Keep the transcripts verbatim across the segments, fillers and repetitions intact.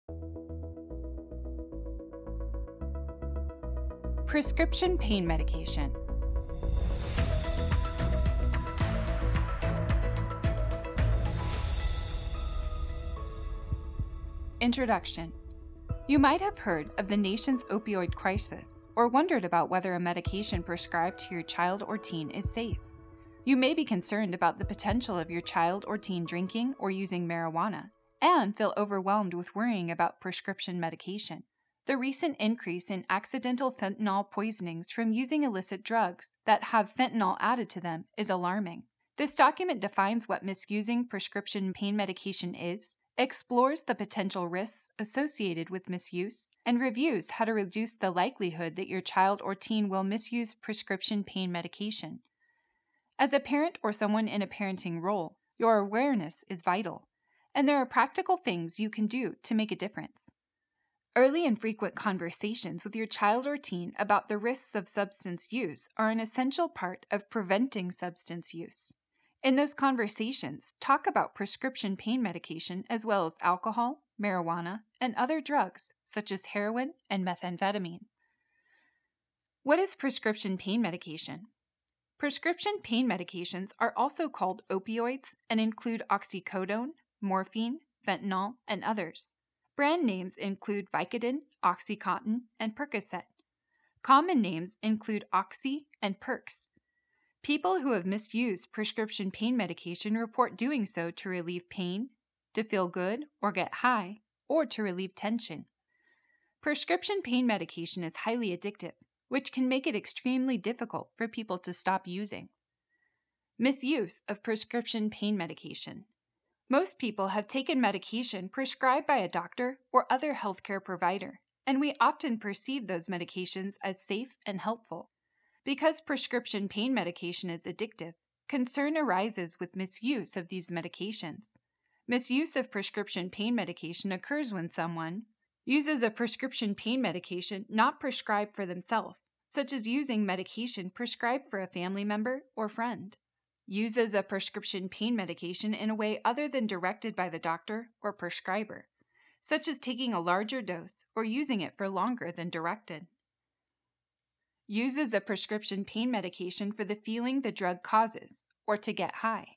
Prescription pain medication. Introduction. You might have heard of the nation's opioid crisis or wondered about whether a medication prescribed to your child or teen is safe. You may be concerned about the potential of your child or teen drinking or using marijuana and feel overwhelmed with worrying about prescription medication. The recent increase in accidental fentanyl poisonings from using illicit drugs that have fentanyl added to them is alarming. This document defines what misusing prescription pain medication is, explores the potential risks associated with misuse, and reviews how to reduce the likelihood that your child or teen will misuse prescription pain medication. As a parent or someone in a parenting role, your awareness is vital, and there are practical things you can do to make a difference. Early and frequent conversations with your child or teen about the risks of substance use are an essential part of preventing substance use. In those conversations, talk about prescription pain medication as well as alcohol, marijuana, and other drugs such as heroin and methamphetamine. What is prescription pain medication? Prescription pain medications are also called opioids and include oxycodone, morphine, fentanyl, and others. Brand names include Vicodin, OxyContin, and Percocet. Common names include Oxy and Percs. People who have misused prescription pain medication report doing so to relieve pain, to feel good or get high, or to relieve tension. Prescription pain medication is highly addictive, which can make it extremely difficult for people to stop using. Misuse of prescription pain medication. Most people have taken medication prescribed by a doctor or other healthcare provider, and we often perceive those medications as safe and helpful. Because prescription pain medication is addictive, concern arises with misuse of these medications. Misuse of prescription pain medication occurs when someone uses a prescription pain medication not prescribed for themselves, such as using medication prescribed for a family member or friend. Uses a prescription pain medication in a way other than directed by the doctor or prescriber, such as taking a larger dose or using it for longer than directed. Uses a prescription pain medication for the feeling the drug causes or to get high.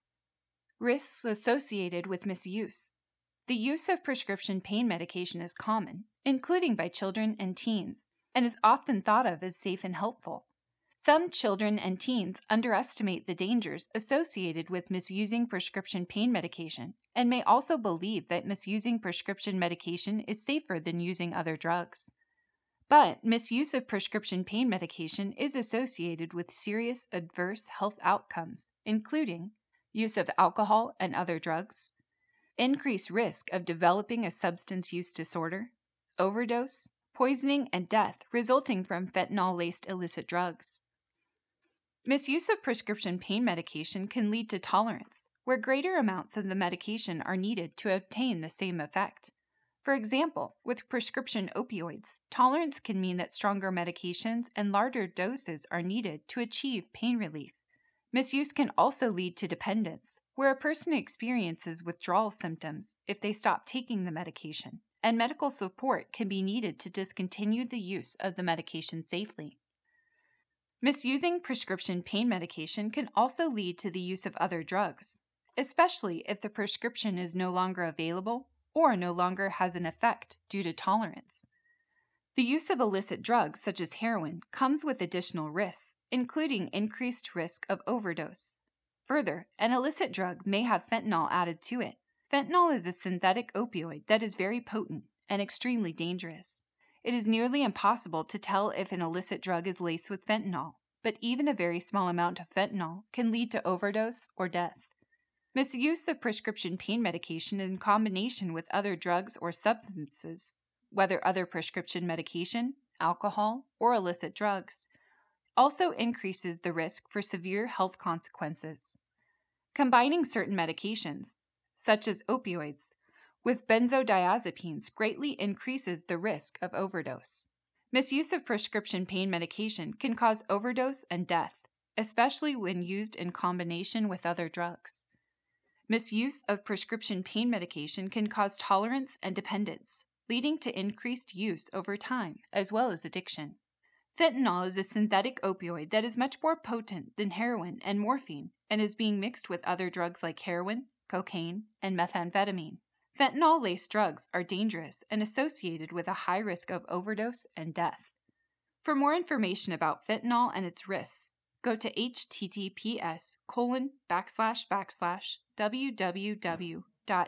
Risks associated with misuse. The use of prescription pain medication is common, including by children and teens, and is often thought of as safe and helpful. Some children and teens underestimate the dangers associated with misusing prescription pain medication and may also believe that misusing prescription medication is safer than using other drugs. But misuse of prescription pain medication is associated with serious adverse health outcomes, including use of alcohol and other drugs, increased risk of developing a substance use disorder, overdose, poisoning, and death resulting from fentanyl-laced illicit drugs. Misuse of prescription pain medication can lead to tolerance, where greater amounts of the medication are needed to obtain the same effect. For example, with prescription opioids, tolerance can mean that stronger medications and larger doses are needed to achieve pain relief. Misuse can also lead to dependence, where a person experiences withdrawal symptoms if they stop taking the medication, and medical support can be needed to discontinue the use of the medication safely. Misusing prescription pain medication can also lead to the use of other drugs, especially if the prescription is no longer available or no longer has an effect due to tolerance. The use of illicit drugs such as heroin comes with additional risks, including increased risk of overdose. Further, an illicit drug may have fentanyl added to it. Fentanyl is a synthetic opioid that is very potent and extremely dangerous. It is nearly impossible to tell if an illicit drug is laced with fentanyl, but even a very small amount of fentanyl can lead to overdose or death. Misuse of prescription pain medication in combination with other drugs or substances, whether other prescription medication, alcohol, or illicit drugs, also increases the risk for severe health consequences. Combining certain medications, such as opioids, with benzodiazepines greatly increases the risk of overdose. Misuse of prescription pain medication can cause overdose and death, especially when used in combination with other drugs. Misuse of prescription pain medication can cause tolerance and dependence, leading to increased use over time, as well as addiction. Fentanyl is a synthetic opioid that is much more potent than heroin and morphine and is being mixed with other drugs like heroin, cocaine, and methamphetamine. Fentanyl-laced drugs are dangerous and associated with a high risk of overdose and death. For more information about fentanyl and its risks, go to https colon backslash backslash www.dea.gov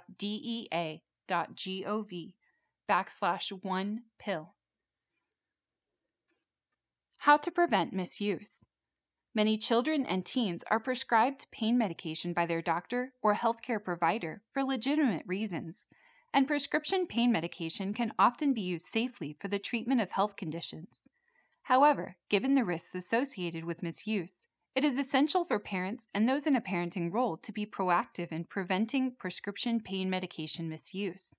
backslash one pill. How to prevent misuse. Many children and teens are prescribed pain medication by their doctor or healthcare provider for legitimate reasons, and prescription pain medication can often be used safely for the treatment of health conditions. However, given the risks associated with misuse, it is essential for parents and those in a parenting role to be proactive in preventing prescription pain medication misuse.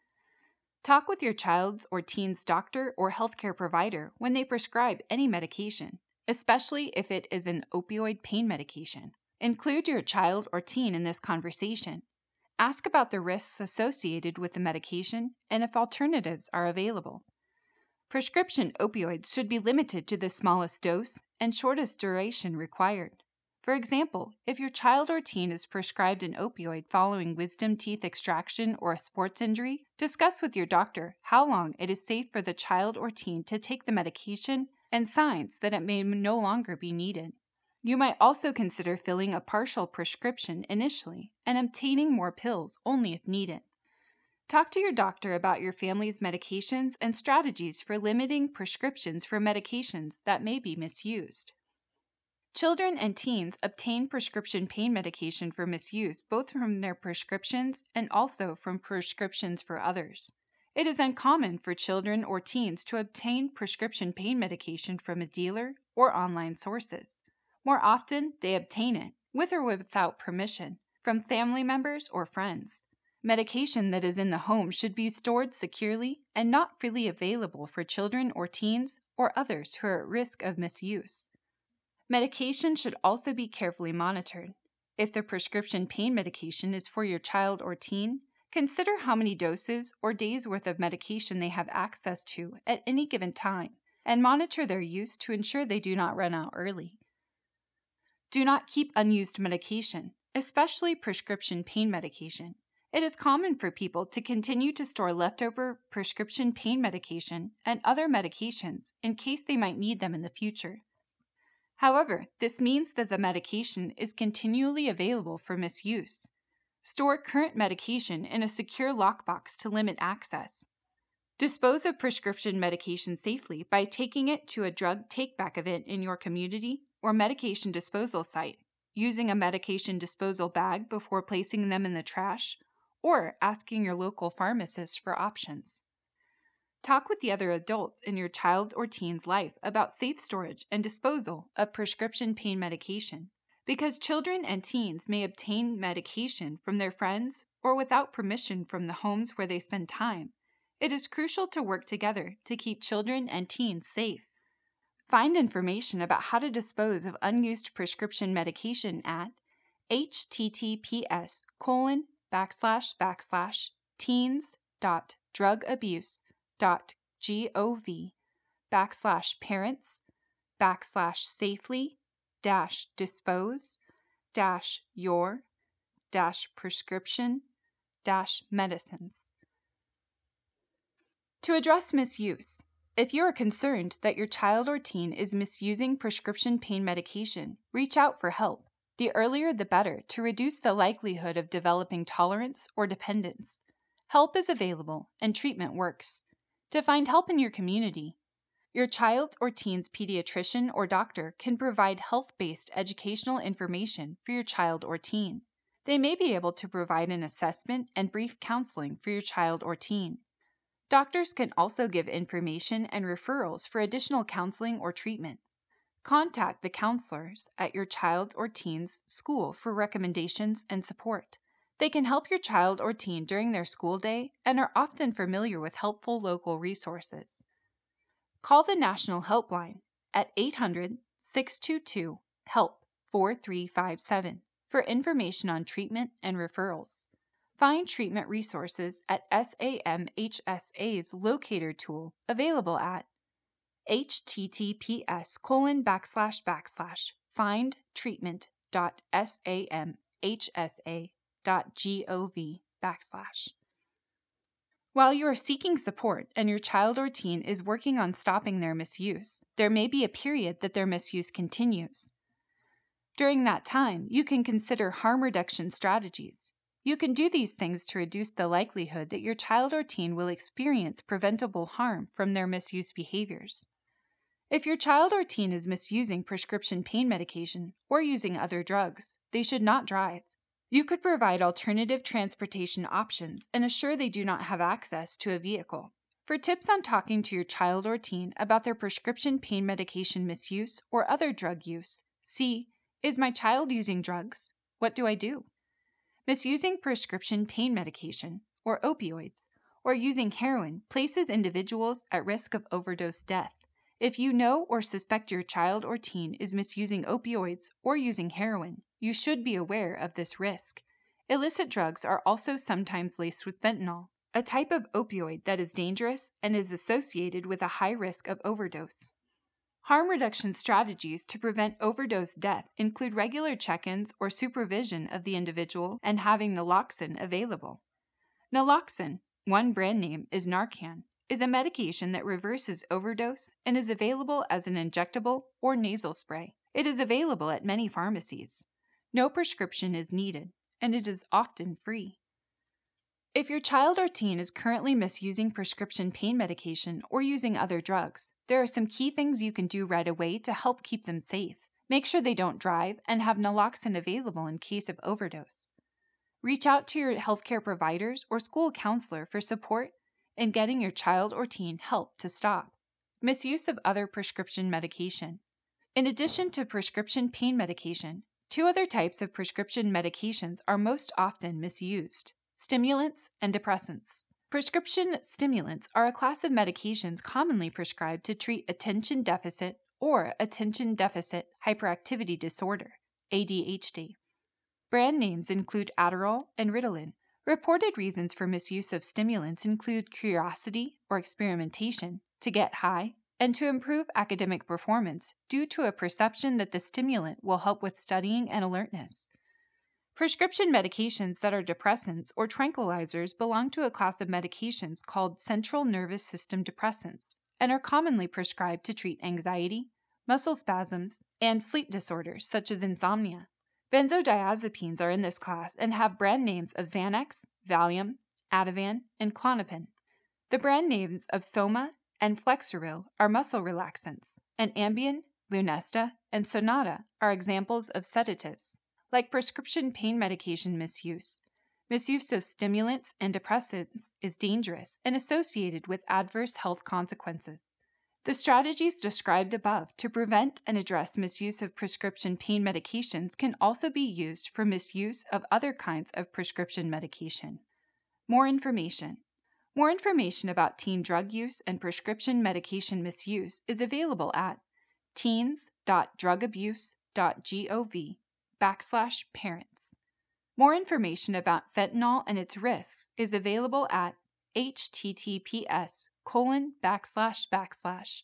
Talk with your child's or teen's doctor or healthcare provider when they prescribe any medication, especially if it is an opioid pain medication. Include your child or teen in this conversation. Ask about the risks associated with the medication and if alternatives are available. Prescription opioids should be limited to the smallest dose and shortest duration required. For example, if your child or teen is prescribed an opioid following wisdom teeth extraction or a sports injury, discuss with your doctor how long it is safe for the child or teen to take the medication and signs that it may no longer be needed. You might also consider filling a partial prescription initially and obtaining more pills only if needed. Talk to your doctor about your family's medications and strategies for limiting prescriptions for medications that may be misused. Children and teens obtain prescription pain medication for misuse both from their prescriptions and also from prescriptions for others. It is uncommon for children or teens to obtain prescription pain medication from a dealer or online sources. More often, they obtain it, with or without permission, from family members or friends. Medication that is in the home should be stored securely and not freely available for children or teens or others who are at risk of misuse. Medication should also be carefully monitored. If the prescription pain medication is for your child or teen, consider how many doses or days' worth of medication they have access to at any given time, and monitor their use to ensure they do not run out early. Do not keep unused medication, especially prescription pain medication. It is common for people to continue to store leftover prescription pain medication and other medications in case they might need them in the future. However, this means that the medication is continually available for misuse. Store current medication in a secure lockbox to limit access. Dispose of prescription medication safely by taking it to a drug take-back event in your community or medication disposal site, using a medication disposal bag before placing them in the trash, or asking your local pharmacist for options. Talk with the other adults in your child's or teen's life about safe storage and disposal of prescription pain medication, because children and teens may obtain medication from their friends or without permission from the homes where they spend time. It is crucial to work together to keep children and teens safe. Find information about how to dispose of unused prescription medication at https colon backslash backslash teens dot drug abuse dot gov backslash parents backslash safely dash dispose dash your dash prescription dash medicines. To address misuse, if you are concerned that your child or teen is misusing prescription pain medication, reach out for help. The earlier the better to reduce the likelihood of developing tolerance or dependence. Help is available and treatment works. To find help in your community, your child or teen's pediatrician or doctor can provide health-based educational information for your child or teen. They may be able to provide an assessment and brief counseling for your child or teen. Doctors can also give information and referrals for additional counseling or treatment. Contact the counselors at your child or teen's school for recommendations and support. They can help your child or teen during their school day and are often familiar with helpful local resources. Call the National Helpline at eight hundred, six two two, HELP four three five seven for information on treatment and referrals. Find treatment resources at SAMHSA's locator tool available at https colon backslash backslash findtreatment.samhsa.gov backslash. While you are seeking support and your child or teen is working on stopping their misuse, there may be a period that their misuse continues. During that time, you can consider harm reduction strategies. You can do these things to reduce the likelihood that your child or teen will experience preventable harm from their misuse behaviors. If your child or teen is misusing prescription pain medication or using other drugs, they should not drive. You could provide alternative transportation options and assure they do not have access to a vehicle. For tips on talking to your child or teen about their prescription pain medication misuse or other drug use, see, Is my child using drugs? What do I do? Misusing prescription pain medication, or opioids, or using heroin places individuals at risk of overdose death. If you know or suspect your child or teen is misusing opioids or using heroin, you should be aware of this risk. Illicit drugs are also sometimes laced with fentanyl, a type of opioid that is dangerous and is associated with a high risk of overdose. Harm reduction strategies to prevent overdose death include regular check-ins or supervision of the individual and having naloxone available. Naloxone, one brand name is Narcan, is a medication that reverses overdose and is available as an injectable or nasal spray. It is available at many pharmacies. No prescription is needed, and it is often free. If your child or teen is currently misusing prescription pain medication or using other drugs, there are some key things you can do right away to help keep them safe. Make sure they don't drive and have naloxone available in case of overdose. Reach out to your healthcare providers or school counselor for support in getting your child or teen help to stop. Misuse of other prescription medication. In addition to prescription pain medication, two other types of prescription medications are most often misused: stimulants and depressants. Prescription stimulants are a class of medications commonly prescribed to treat attention deficit or attention deficit hyperactivity disorder, A D H D. Brand names include Adderall and Ritalin. Reported reasons for misuse of stimulants include curiosity or experimentation, to get high, and to improve academic performance due to a perception that the stimulant will help with studying and alertness. Prescription medications that are depressants or tranquilizers belong to a class of medications called central nervous system depressants and are commonly prescribed to treat anxiety, muscle spasms, and sleep disorders such as insomnia. Benzodiazepines are in this class and have brand names of Xanax, Valium, Ativan, and Klonopin. The brand names of Soma and Flexeril are muscle relaxants, and Ambien, Lunesta, and Sonata are examples of sedatives. Like prescription pain medication misuse, misuse of stimulants and depressants is dangerous and associated with adverse health consequences. The strategies described above to prevent and address misuse of prescription pain medications can also be used for misuse of other kinds of prescription medication. More information. More information about teen drug use and prescription medication misuse is available at teens dot drug abuse dot gov backslash parents. More information about fentanyl and its risks is available at https colon backslash backslash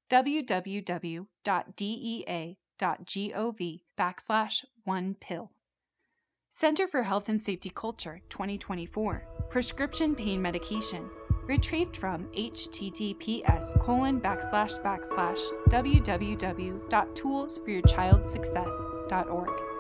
www dot dea dot gov backslash one pill. Center for Health and Safety Culture twenty twenty-four. Prescription pain medication. Retrieved from https colon backslash backslash www dot tools for your child success dot org.